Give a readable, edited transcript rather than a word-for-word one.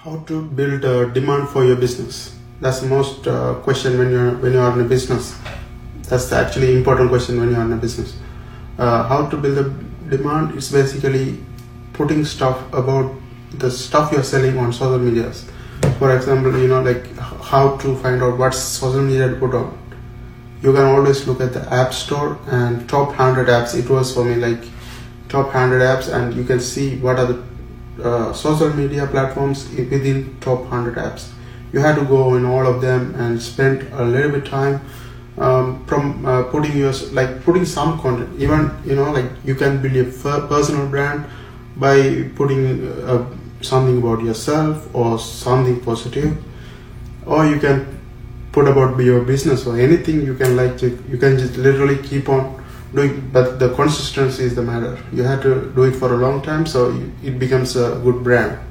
How to build a demand for your business? That's the most question when you are in a business. That's the actually important question when you are in a business. How to build a demand is basically putting stuff about the stuff you're selling on social medias. For example, like how to find out what social media to put on. You can always look at the app store and top 100 apps. It was for me like top 100 apps, and you can see what are the social media platforms within top 100 apps. You have to go in all of them and spend a little bit time putting some content. Even like you can build a personal brand by putting something about yourself or something positive, or you can put about your business or anything you can you can just literally keep on doing, but the consistency is the matter. You have to do it for a long time so it becomes a good brand.